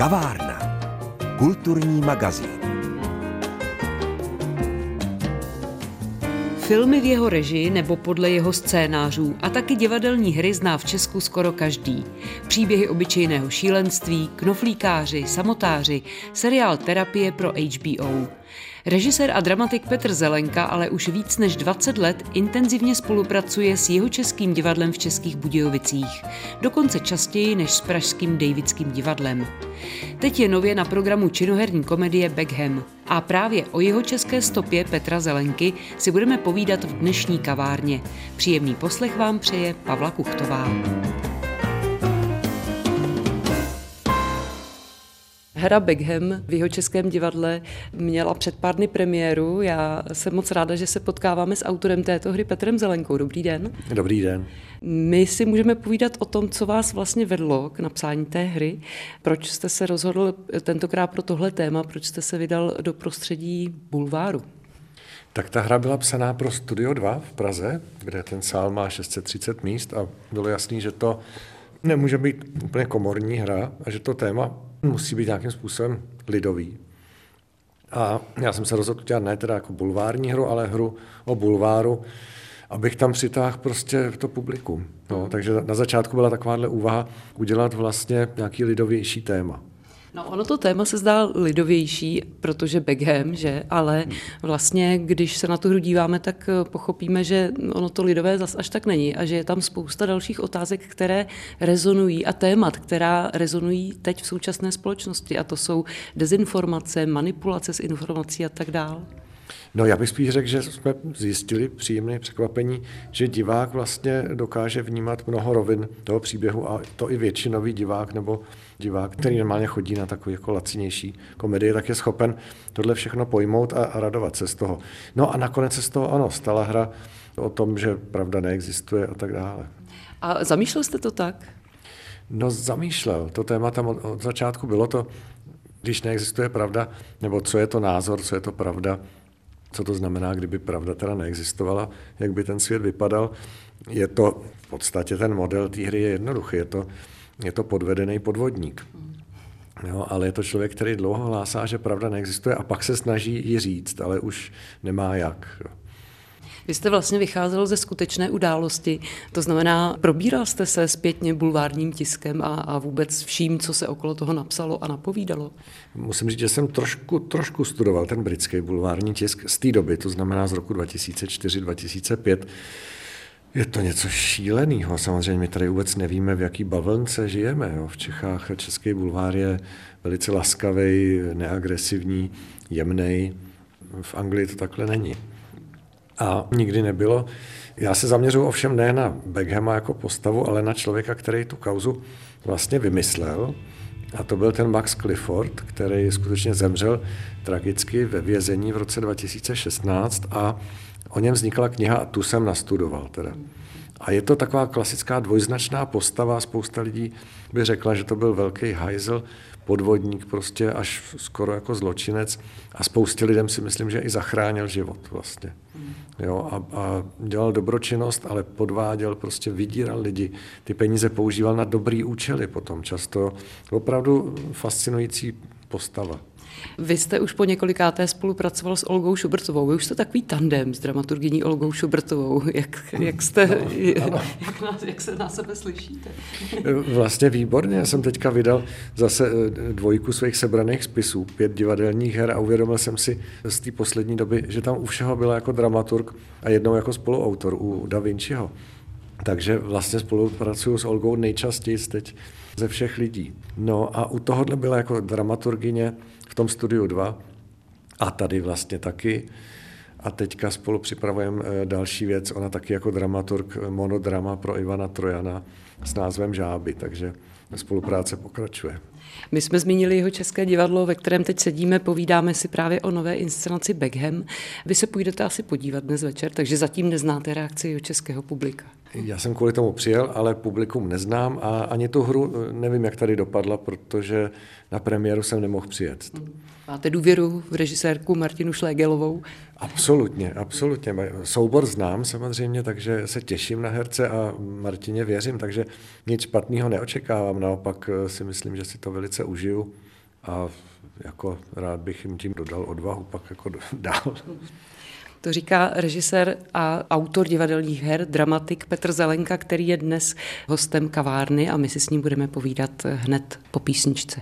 Kavárna. Kulturní magazín. Filmy v jeho režii nebo podle jeho scénářů a taky divadelní hry zná v Česku skoro každý. Příběhy obyčejného šílenství, knoflíkáři, samotáři, seriál Terapie pro HBO. Režisér a dramatik Petr Zelenka ale už víc než 20 let intenzivně spolupracuje s Jihočeským divadlem v Českých Budějovicích, dokonce častěji než s pražským Davidským divadlem. Teď je nově na programu činoherní komedie Beckham a právě o jihočeské stopě Petra Zelenky si budeme povídat v dnešní kavárně. Příjemný poslech vám přeje Pavla Kuchtová. Hra Beckham v Jihočeském divadle měla před pár dny premiéru. Já jsem moc ráda, že se potkáváme s autorem této hry Petrem Zelenkou. Dobrý den. Dobrý den. My si můžeme povídat o tom, co vás vlastně vedlo k napsání té hry. Proč jste se rozhodl tentokrát pro tohle téma, proč jste se vydal do prostředí bulváru? Tak ta hra byla psaná pro Studio 2 v Praze, kde ten sál má 630 míst a bylo jasný, že to nemůže být úplně komorní hra a že to téma musí být nějakým způsobem lidový. A já jsem se rozhodl udělat ne teda jako bulvární hru, ale hru o bulváru, abych tam přitáhl prostě to publikum. No, takže na začátku byla takováhle úvaha udělat vlastně nějaký lidovější téma. No, ono to téma se zdá lidovější, protože Beckham, že? Ale vlastně, když se na tu hru díváme, tak pochopíme, že ono to lidové zas až tak není a že je tam spousta dalších otázek, které rezonují a témat, která rezonují teď v současné společnosti. A to jsou dezinformace, manipulace s informací a tak dál. No, já bych spíš řekl, že jsme zjistili příjemné překvapení, že divák vlastně dokáže vnímat mnoho rovin toho příběhu a to i většinový divák nebo divák, který normálně chodí na takový jako lacinější komedii, tak je schopen tohle všechno pojmout a radovat se z toho. No a nakonec se z toho, ano, stala hra o tom, že pravda neexistuje a tak dále. A zamýšlel jste to tak? No, zamýšlel. To téma tam od začátku bylo to, když neexistuje pravda, nebo co je to názor, co je to pravda, co to znamená, kdyby pravda teda neexistovala, jak by ten svět vypadal. Je to v podstatě ten model té hry je jednoduchý, je to podvedený podvodník. Jo, ale je to člověk, který dlouho hlásá, že pravda neexistuje a pak se snaží ji říct, ale už nemá jak. Jo. Vy jste vlastně vycházel ze skutečné události, to znamená, probíral jste se zpětně bulvárním tiskem a vůbec vším, co se okolo toho napsalo a napovídalo? Musím říct, že jsem trošku studoval ten britský bulvární tisk z té doby, to znamená z roku 2004-2005. Je to něco šíleného, samozřejmě my tady vůbec nevíme, v jaký bavlnce žijeme. Jo. V Čechách český bulvár je velice laskavý, neagresivní, jemnej. V Anglii to takhle není. A nikdy nebylo. Já se zaměřuji ovšem ne na Beckhama jako postavu, ale na člověka, který tu kauzu vlastně vymyslel. A to byl ten Max Clifford, který skutečně zemřel tragicky ve vězení v roce 2016 a o něm vznikla kniha a tu jsem nastudoval teda. A je to taková klasická dvojznačná postava, spousta lidí by řekla, že to byl velký hajzl, podvodník prostě až skoro jako zločinec a spoustě lidem si myslím, že i zachránil život vlastně. Jo, a dělal dobročinnost, ale podváděl, prostě vydíral lidi. Ty peníze používal na dobrý účely potom často. Opravdu fascinující postava. Vy jste už po několikáté spolupracoval s Olgou Šubrtovou. Vy už jste takový tandem s dramaturgyní Olgou Šubrtovou. Jak se na sebe slyšíte? Vlastně výborně. Já jsem teďka vydal zase 2 svých sebraných spisů, 5 divadelních her a uvědomil jsem si z té poslední doby, že tam u všeho byla jako dramaturg a jednou jako spoluautor u Da Vinciho. Takže vlastně spolupracuju s Olgou nejčastěji teď ze všech lidí. No a u tohohle byla jako dramaturgyně v tom Studiu 2 a tady vlastně taky. A teďka spolu připravujeme další věc, ona taky jako dramaturg monodrama pro Ivana Trojana s názvem Žáby, takže spolupráce pokračuje. My jsme zmínili Jihočeské divadlo, ve kterém teď sedíme, povídáme si právě o nové inscenaci Beckham. Vy se půjdete asi podívat dnes večer, takže zatím neznáte reakci jihočeského publika. Já jsem kvůli tomu přijel, ale publikum neznám a ani tu hru nevím, jak tady dopadla, protože na premiéru jsem nemohl přijet. Máte důvěru v režisérku Martinu Šlégelovou? Absolutně. Soubor znám samozřejmě, takže se těším na herce a Martině věřím, takže nic špatného neočekávám. Naopak si myslím, že si to velice užiju a jako rád bych jim tím dodal odvahu pak jako dál. To říká režisér a autor divadelních her, dramatik Petr Zelenka, který je dnes hostem kavárny a my si s ním budeme povídat hned po písničce.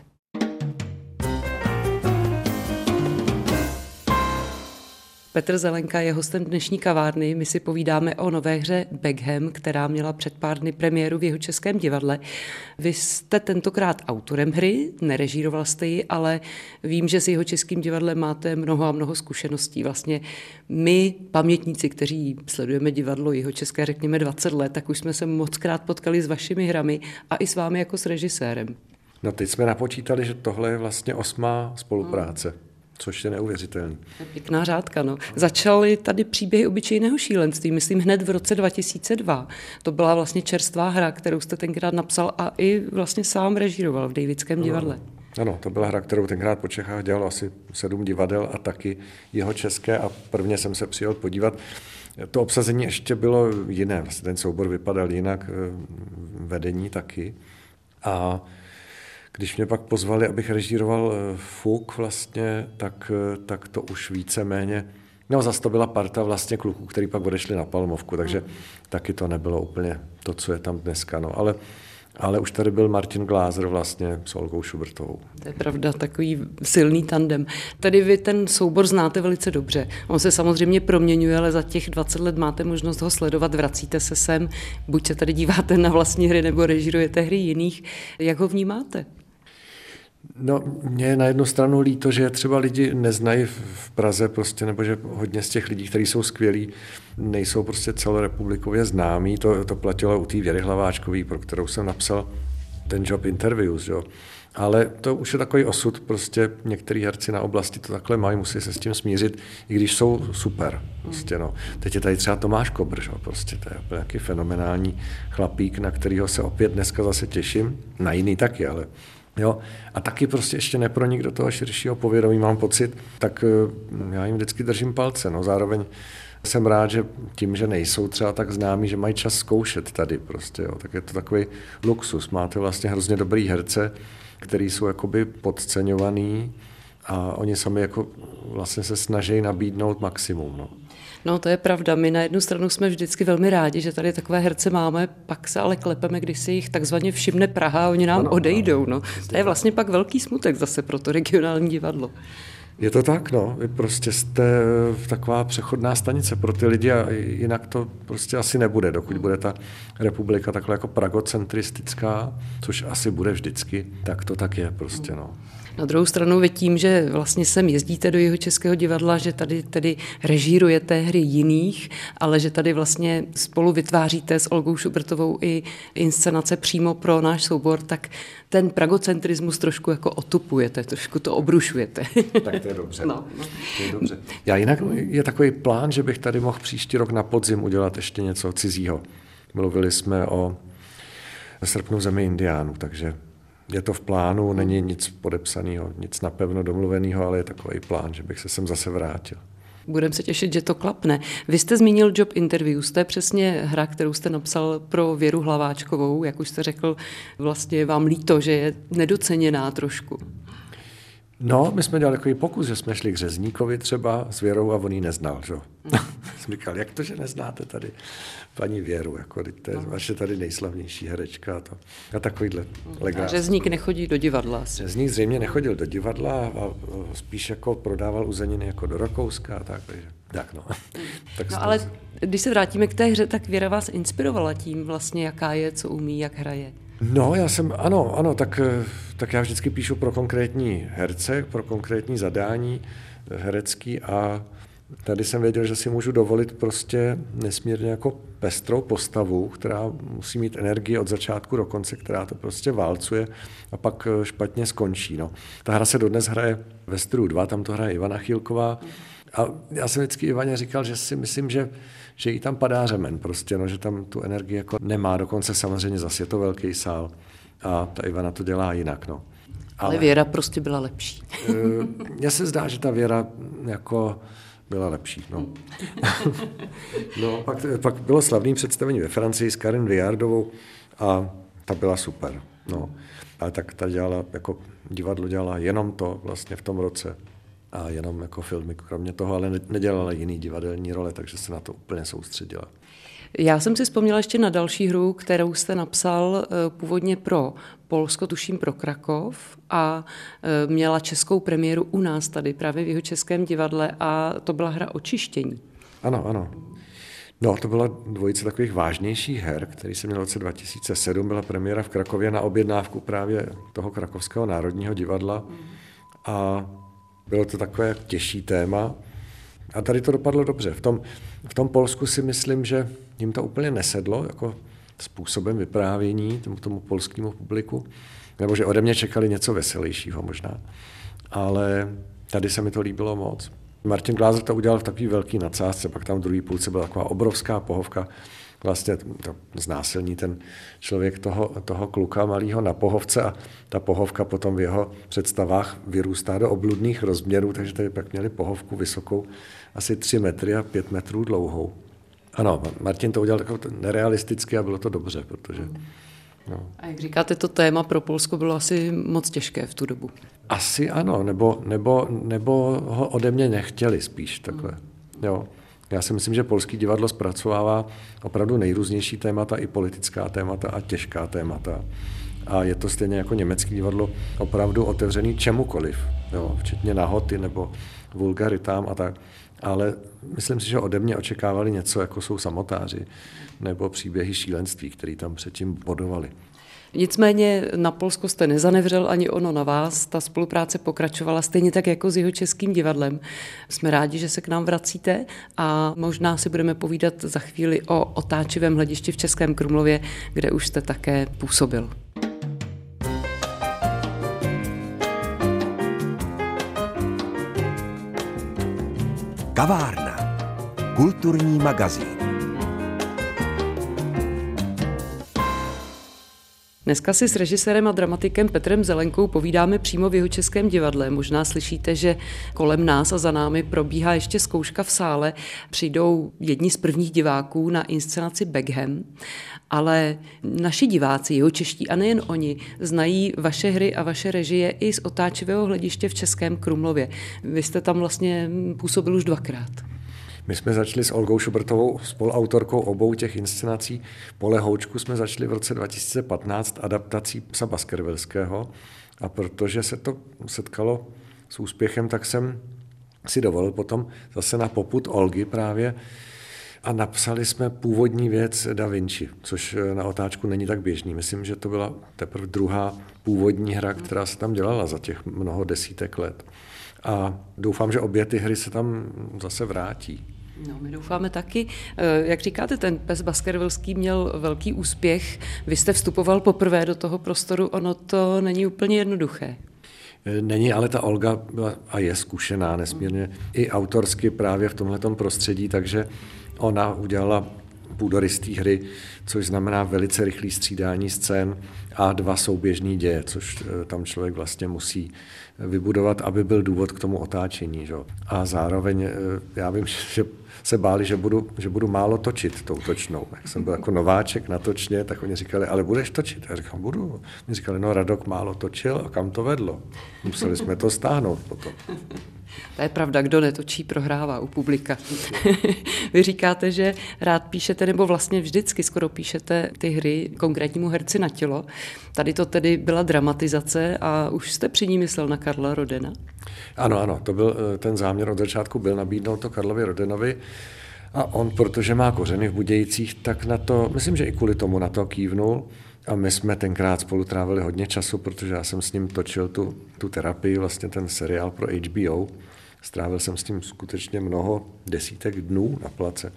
Petr Zelenka je hostem dnešní kavárny. My si povídáme o nové hře Beckham, která měla před pár dny premiéru v Jihočeském divadle. Vy jste tentokrát autorem hry, nerežíroval jste ji, ale vím, že s Jihočeským divadlem máte mnoho a mnoho zkušeností. Vlastně my, pamětníci, kteří sledujeme divadlo Jihočeské, řekněme 20 let, tak už jsme se mockrát potkali s vašimi hrami a i s vámi jako s režisérem. No teď jsme napočítali, že tohle je vlastně 8. spolupráce. Což je neuvěřitelný. Pěkná řádka, no. Začaly tady příběhy obyčejného šílenství, myslím hned v roce 2002. To byla vlastně čerstvá hra, kterou jste tenkrát napsal a i vlastně sám režíroval v Davidském divadle. Ano, to byla hra, kterou tenkrát po Čechách dělalo asi 7 divadel a taky Jihočeské a prvně jsem se přijel podívat. To obsazení ještě bylo jiné, vlastně ten soubor vypadal jinak, vedení taky. A když mě pak pozvali, abych režíroval Fuk vlastně, tak to už víceméně, no zase to byla parta vlastně kluků, který pak odešli na Palmovku, takže taky to nebylo úplně to, co je tam dneska, no, ale už tady byl Martin Glázer vlastně s Olgou Šubertovou. To je pravda, takový silný tandem. Tady vy ten soubor znáte velice dobře. On se samozřejmě proměňuje, ale za těch 20 let máte možnost ho sledovat, vracíte se sem, buď se tady díváte na vlastní hry, nebo režírujete hry jiných. Jak ho vnímáte? No, mě je na jednu stranu líto, že třeba lidi neznají v Praze prostě, nebo že hodně z těch lidí, kteří jsou skvělí, nejsou prostě celorepublikově známí. To platilo u té Věry Hlaváčkové, pro kterou jsem napsal ten Job Interviews, jo. Ale to už je takový osud, prostě některý herci na oblasti to takhle mají, musí se s tím smířit, i když jsou super. Prostě, no. Teď je tady třeba Tomáš Kobr, jo, prostě, to je nějaký fenomenální chlapík, na kterýho se opět dneska zase těším, na jiný taky, ale jo, a taky prostě ještě nepronik do toho širšího povědomí, mám pocit, tak já jim vždycky držím palce. No, zároveň jsem rád, že tím, že nejsou třeba tak známí, že mají čas zkoušet tady prostě, jo, tak je to takový luxus. Máte vlastně hrozně dobrý herce, který jsou jakoby podceňovaný a oni sami jako vlastně se snaží nabídnout maximum, no. No, to je pravda. My na jednu stranu jsme vždycky velmi rádi, že tady takové herce máme, pak se ale klepeme, když si jich takzvaně všimne Praha a oni nám odejdou. No. To je vlastně pak velký smutek zase pro to regionální divadlo. Je to tak, no. Vy prostě jste taková přechodná stanice pro ty lidi a jinak to prostě asi nebude, dokud bude ta republika takhle jako pragocentristická, což asi bude vždycky, tak to tak je prostě, no. Na druhou stranu vy tím, že vlastně sem jezdíte do Jihočeského divadla, že tady tedy režírujete hry jiných, ale že tady vlastně spolu vytváříte s Olgou Šubertovou i inscenace přímo pro náš soubor, tak ten pragocentrismus trošku jako otupujete, trošku to obrušujete. Tak to je dobře. No. To je dobře. Já jinak je takový plán, že bych tady mohl příští rok na podzim udělat ještě něco cizího. Mluvili jsme o Srpnu v zemi indiánů, takže je to v plánu, není nic podepsaného, nic napevno domluveného, ale je takový plán, že bych se sem zase vrátil. Budeme se těšit, že to klapne. Vy jste zmínil Job Interviews, to je přesně hra, kterou jste napsal pro Věru Hlaváčkovou, jak už jste řekl, vlastně vám líto, že je nedoceněná trošku. No, my jsme dělali takový pokus, že jsme šli k Řezníkovi třeba s Věrou a on ji neznal, že? Jsem říkal, jak to, že neznáte tady paní Věru, jako to je vaše tady nejslavnější herečka a takovýhle legrás. A Řezník nechodí do divadla. Řezník zřejmě nechodil do divadla a spíš jako prodával uzeniny jako do Rakouska a tak, tak no. No ale když se vrátíme k té hře, tak Věra vás inspirovala tím vlastně, jaká je, co umí, jak hraje. No, ano, tak já vždycky píšu pro konkrétní herce, pro konkrétní zadání herecký a tady jsem věděl, že si můžu dovolit prostě nesmírně jako pestrou postavu, která musí mít energii od začátku do konce, která to prostě válcuje a pak špatně skončí. No. Ta hra se dodnes hraje ve Studiu 2, tam to hraje Ivana Chýlková a já jsem vždycky Ivaně říkal, že si myslím, že jí tam padá řemen prostě, no, že tam tu energii jako nemá, dokonce samozřejmě zase je to velký sál a ta Ivana to dělá jinak. No. Ale Věra prostě byla lepší. Mně se zdá, že ta Věra jako byla lepší. No. No, pak bylo slavné představení ve Francii s Karin Viardovou a ta byla super. No. Ale tak ta dělala, jako divadlo dělala jenom to vlastně v tom roce a jenom jako filmy kromě toho, ale nedělala jiný divadelní role, takže se na to úplně soustředila. Já jsem si vzpomněla ještě na další hru, kterou jste napsal původně pro Polsko, tuším pro Krakov a měla českou premiéru u nás tady právě v Jihočeském divadle a to byla hra Očištění. Ano. No, to byla dvojice takových vážnějších her, který se měl v roce 2007, byla premiéra v Krakově na objednávku právě toho Krakovského národního divadla a bylo to takové těžší téma a tady to dopadlo dobře. V tom Polsku si myslím, že jim to úplně nesedlo jako způsobem vyprávění tomu polskému publiku, nebo že ode mě čekali něco veselějšího možná, ale tady se mi to líbilo moc. Martin Glázer to udělal v takový velký nadsázce, pak tam v druhé půlce byla taková obrovská pohovka, vlastně to znásilní ten člověk toho kluka malýho na pohovce a ta pohovka potom v jeho představách vyrůstá do obludných rozměrů, takže tady pak měli pohovku vysokou asi 3 metry a 5 metrů dlouhou. Ano, Martin to udělal takový nerealisticky a bylo to dobře, protože... No. A jak říkáte, to téma pro Polsko bylo asi moc těžké v tu dobu. Asi ano, nebo ho ode mě nechtěli spíš takhle. Jo. Já si myslím, že polský divadlo zpracovává opravdu nejrůznější témata, i politická témata a těžká témata. A je to stejně jako německý divadlo opravdu otevřený čemukoliv, jo, včetně nahoty nebo vulgaritám a tak. Ale myslím si, že ode mě očekávali něco, jako jsou samotáři nebo příběhy šílenství, které tam předtím bodovali. Nicméně na Polsko jste nezanevřel ani ono na vás, ta spolupráce pokračovala stejně tak jako s Jihočeským divadlem. Jsme rádi, že se k nám vracíte a možná si budeme povídat za chvíli o otáčivém hledišti v Českém Krumlově, kde už jste také působil. Kavárna. Kulturní magazín. Dneska si s režisérem a dramatikem Petrem Zelenkou povídáme přímo v Jihočeském divadle. Možná slyšíte, že kolem nás a za námi probíhá ještě zkouška v sále. Přijdou jedni z prvních diváků na inscenaci Beckham, ale naši diváci, jihočeští a nejen oni, znají vaše hry a vaše režie i z otáčivého hlediště v Českém Krumlově. Vy jste tam vlastně působil už 2krát. My jsme začali s Olgou Šubertovou, spoluautorkou obou těch inscenací. Pole Houčku jsme začali v roce 2015 adaptací Psa Baskervillského a protože se to setkalo s úspěchem, tak jsem si dovolil potom zase na popud Olgy právě a napsali jsme původní věc Da Vinci, což na otáčku není tak běžný. Myslím, že to byla teprve druhá původní hra, která se tam dělala za těch mnoho desítek let. A doufám, že obě ty hry se tam zase vrátí. No, my doufáme taky. Jak říkáte, ten Pes Baskervillský měl velký úspěch. Vy jste vstupoval poprvé do toho prostoru, ono to není úplně jednoduché. Není, ale ta Olga byla a je zkušená nesmírně i autorsky právě v tomhletom prostředí, takže ona udělala půdorystý hry, což znamená velice rychlé střídání scén a 2 souběžný děje, což tam člověk vlastně musí vybudovat, aby byl důvod k tomu otáčení. Že? A zároveň já vím, že se báli, že budu málo točit tou točnou. Jak jsem byl jako nováček na točně, tak oni říkali, ale budeš točit? Já říkám, budu. Oni říkali, no Radok málo točil a kam to vedlo? Museli jsme to stáhnout potom. To je pravda, kdo netočí, prohrává u publika. Vy říkáte, že rád píšete, nebo vlastně vždycky skoro píšete ty hry konkrétnímu herci na tělo. Tady to tedy byla dramatizace a už jste při ní myslel na Karla Rodena? Ano, to byl ten záměr od začátku, byl nabídnout to Karlovi Rodenovi a on, protože má kořeny v Budějcích, tak na to, myslím, že i kvůli tomu na to kývnul. A my jsme tenkrát spolu trávili hodně času, protože já jsem s ním točil tu terapii, vlastně ten seriál pro HBO. Strávil jsem s tím skutečně mnoho desítek dnů na place.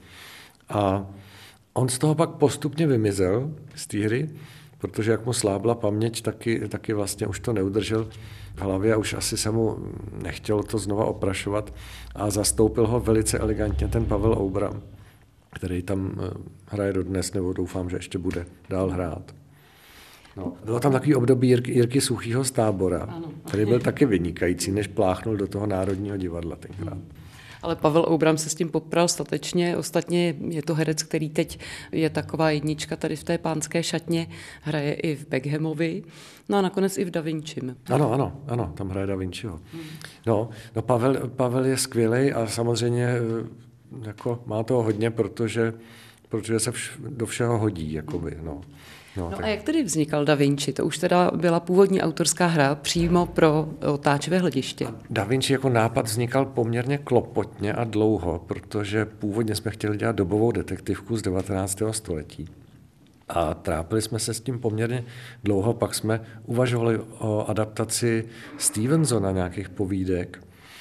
A on z toho pak postupně vymizel z té hry, protože jak mu slábla paměť, taky vlastně už to neudržel v hlavě a už asi se mu nechtělo to znova oprašovat a zastoupil ho velice elegantně ten Pavel Oubram, který tam hraje dodnes, nebo doufám, že ještě bude dál hrát. No, bylo tam takový období Jirky Suchýho z Tábora, který byl taky vynikající, než pláchnul do toho Národního divadla tenkrát. Ale Pavel Oubram se s tím popral statečně. Ostatně je to herec, který teď je taková jednička tady v té Pánské šatně, hraje i v Beckhamovi, no a nakonec i v Da Vinčim. Ano, tam hraje Da Vinciho. No Pavel je skvělej a samozřejmě jako má toho hodně, protože se do všeho hodí, jakoby, no. No a jak tedy vznikal Da Vinci? To už teda byla původní autorská hra přímo pro otáčivé hlediště. Da Vinci jako nápad vznikal poměrně klopotně a dlouho, protože původně jsme chtěli dělat dobovou detektivku z 19. století. A trápili jsme se s tím poměrně dlouho, pak jsme uvažovali o adaptaci Stevensona nějakých povídek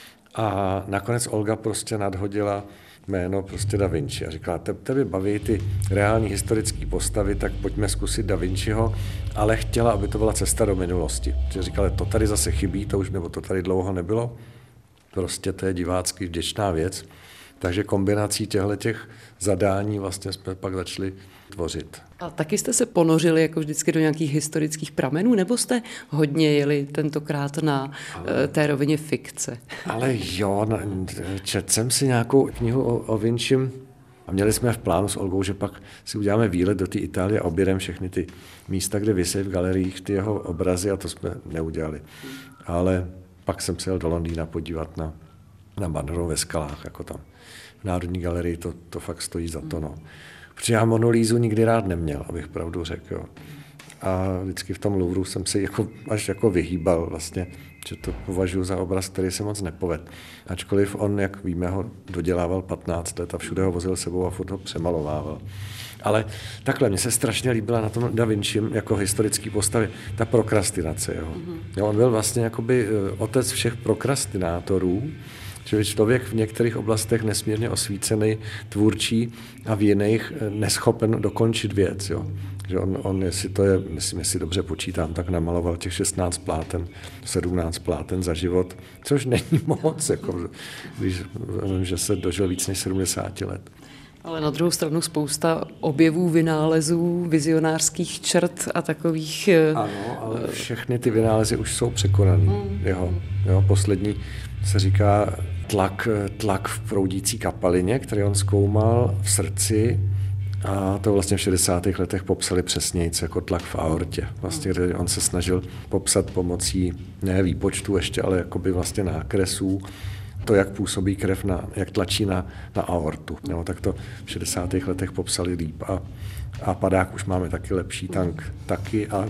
a nakonec Olga prostě nadhodila jméno prostě Da Vinci a říkala, tebe baví ty reální historické postavy, tak pojďme zkusit Da Vinciho, ale chtěla, aby to byla cesta do minulosti. Že říkala, to tady zase chybí, nebo to tady dlouho nebylo. Prostě to je divácky vděčná věc. Takže kombinací těchto zadání vlastně jsme pak začali tvořit. A taky jste se ponořili jako vždycky do nějakých historických pramenů, nebo jste hodně jeli tentokrát na té rovině fikce? Ale jo, četl jsem si nějakou knihu o Vincim a měli jsme v plánu s Olgou, že pak si uděláme výlet do té Itálie a objedeme všechny ty místa, kde visí v galeriích ty jeho obrazy a to jsme neudělali. Ale pak jsem se jel do Londýna podívat na Madonu ve skalách, jako tam v Národní galerii, to fakt stojí za to, no. Protože já Monolízu nikdy rád neměl, abych pravdu řekl, jo. A vždycky v tom Louvru jsem si až vyhýbal vlastně, že to považuji za obraz, který se moc nepovedl. Ačkoliv on, jak víme, ho dodělával 15 let a všude ho vozil sebou a furt ho přemalovával. Ale takhle, mně se strašně líbila na tom Da Vincim jako historický postavě ta prokrastinace. Jo, on byl vlastně jakoby otec všech prokrastinátorů, že člověk v některých oblastech nesmírně osvícený, tvůrčí a v jiných neschopen dokončit věc. Jo. Že on jestli dobře počítám, tak namaloval těch 16 pláten, 17 pláten za život, což není moc, jako, když vím, že se dožil víc než 70 let. Ale na druhou stranu spousta objevů, vynálezů, vizionářských črt a takových... Ano, ale všechny ty vynálezy už jsou překonaný. Jo, poslední se říká tlak v proudící kapalině, který on zkoumal v srdci a to vlastně v 60. letech popsali přesněji jako tlak v aortě. Vlastně, kde on se snažil popsat pomocí ne výpočtu ještě, ale jakoby vlastně nákresů to, jak působí krev, jak tlačí na aortu. Jo, tak to v 60. letech popsali líp a padák už máme taky lepší tank taky a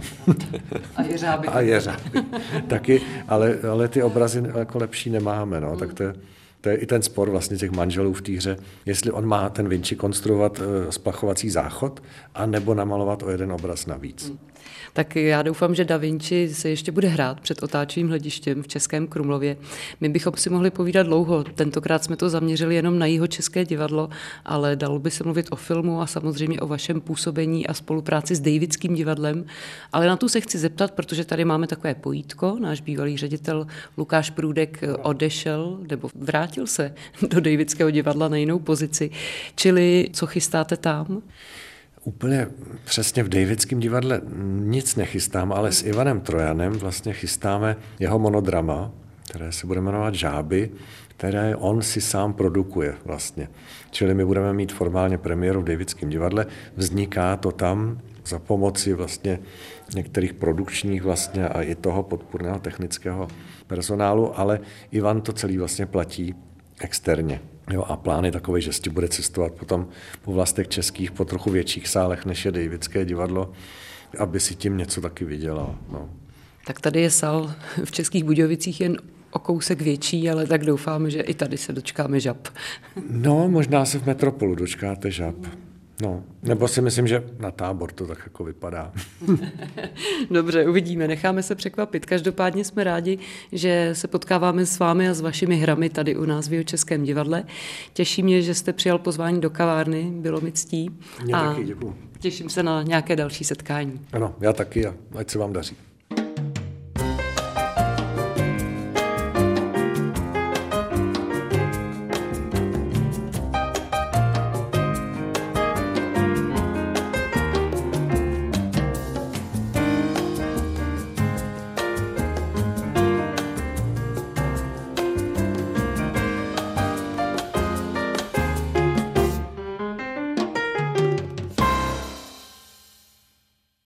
jeřáby taky, ale ty obrazy jako lepší nemáme, no, tak to je i ten spor vlastně těch manželů v té hře, jestli on má ten Vinci konstruovat splachovací záchod a nebo namalovat o jeden obraz navíc. Tak já doufám, že Da Vinci se ještě bude hrát před otáčivým hledištěm v Českém Krumlově. My bychom si mohli povídat dlouho. Tentokrát jsme to zaměřili jenom na Jihočeské divadlo, ale dalo by se mluvit o filmu a samozřejmě o vašem působení a spolupráci s Davidským divadlem. Ale na tu se chci zeptat, protože tady máme takové pojítko. Náš bývalý ředitel Lukáš Průdek odešel nebo vrátil se do Davidského divadla na jinou pozici. Čili co chystáte tam? Úplně přesně v Davidském divadle nic nechystám, ale s Ivanem Trojanem vlastně chystáme jeho monodrama, které se bude jmenovat Žáby, které on si sám produkuje vlastně. Čili my budeme mít formálně premiéru v Davidském divadle, vzniká to tam za pomoci vlastně některých produkčních vlastně a i toho podpůrného technického personálu, ale Ivan to celý vlastně platí externě. Jo, a plán je takový, že si bude cestovat potom po vlastech českých, po trochu větších sálech, než je Davidské divadlo, aby si tím něco taky vydělal. No. Tak tady je sál v Českých Budějovicích jen o kousek větší, ale tak doufáme, že i tady se dočkáme žab. No, možná se v Metropolu dočkáte žab. No, nebo si myslím, že na Tábor to tak jako vypadá. Dobře, uvidíme, necháme se překvapit. Každopádně jsme rádi, že se potkáváme s vámi a s vašimi hrami tady u nás v Jihočeském divadle. Těší mě, že jste přijal pozvání do kavárny, bylo mi ctí. Mě taky, děkuju. Těším se na nějaké další setkání. Ano, já taky a ať se vám daří.